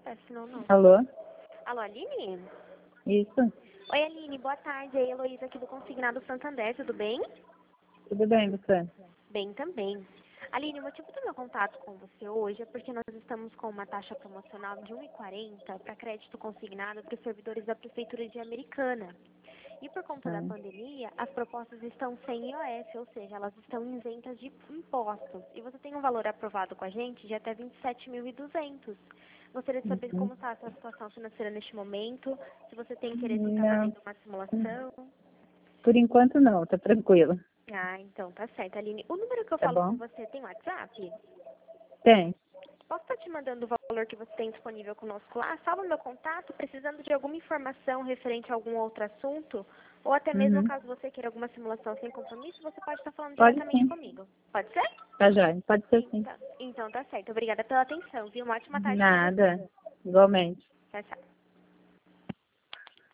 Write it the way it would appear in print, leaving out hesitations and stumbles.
acesso, senão não. Alô? Alô, Aline? Isso? Oi, Aline, boa tarde. É a Heloísa aqui do Consignado Santander, tudo bem? Tudo bem, você? Bem também. Aline, o motivo do meu contato com você hoje é porque nós estamos com uma taxa promocional de 1,40 para crédito consignado para os servidores da Prefeitura de Americana. E por conta da pandemia, as propostas estão sem IOF, ou seja, elas estão isentas de impostos. E você tem um valor aprovado com a gente de até 27.200. Gostaria de saber como está a sua situação financeira neste momento, se você tem interesse em estar Não, fazendo uma simulação. por enquanto não, tá tranquilo. Ah, então tá certo, Aline. O número que eu Tá falo com bom? você tem WhatsApp? Tem. Posso estar te mandando o valor que você tem disponível conosco lá? Salva o meu contato, precisando de alguma informação referente a algum outro assunto, ou até mesmo Uhum. caso você queira alguma simulação sem compromisso, você pode estar falando Pode diretamente sim. comigo. Pode ser? Tá jóia. Pode ser sim. Então tá certo. Obrigada pela atenção, viu? Uma ótima tarde para você. Nada. Igualmente. Tchau, tchau.